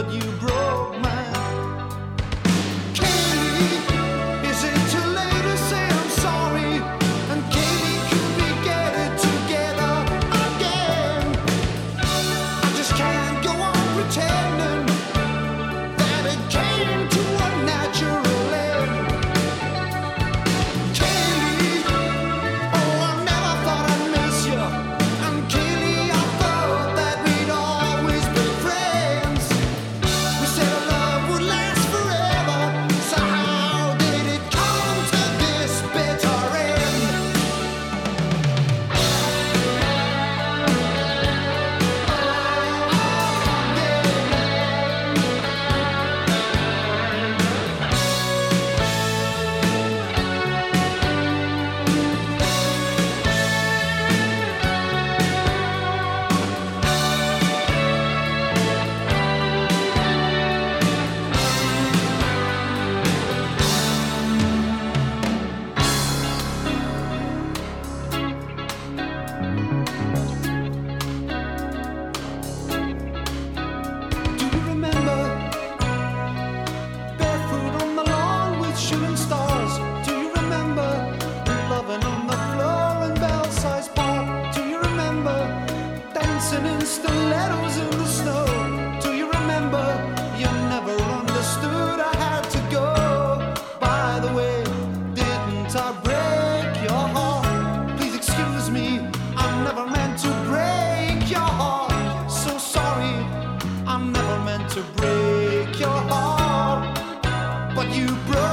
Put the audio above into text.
but you broke mine. Katie, is it too late to say I'm sorry? And Katie, could we get it together again? I just can't go on pretending that it came to a natural end. Katie, oh, I never thought I'd miss you. And Katie, I thought that we'd always be friends. We said our love would last forever, so how did it come to this bitter end? Do you remember barefoot on the lawn with shooting stars? Do you remember loving on the floor in Belsize Park? Do you remember dancing in stilettos in the snow? Do you remember you never understood I had to go? By the way, didn't I break your heart? Please excuse me, I never meant to break your heart. So sorry, I never meant to break your heart, but you broke